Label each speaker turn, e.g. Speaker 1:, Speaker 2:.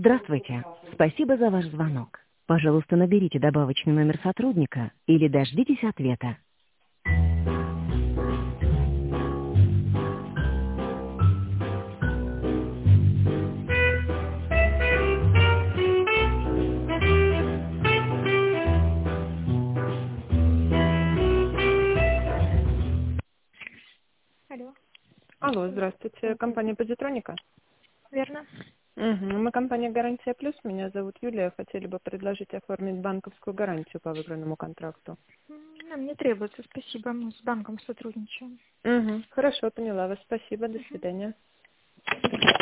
Speaker 1: Здравствуйте. Спасибо за ваш звонок. Пожалуйста, наберите добавочный номер сотрудника или дождитесь ответа.
Speaker 2: Алло,
Speaker 3: Алло, здравствуйте. Компания Позитроника?
Speaker 2: верно?
Speaker 3: Мы компания «Гарантия Плюс». Меня зовут Юлия. Хотели бы предложить оформить банковскую гарантию по выигранному контракту.
Speaker 2: Нам не требуется, спасибо, мы с банком сотрудничаем.
Speaker 3: Хорошо, поняла вас. Спасибо. До свидания.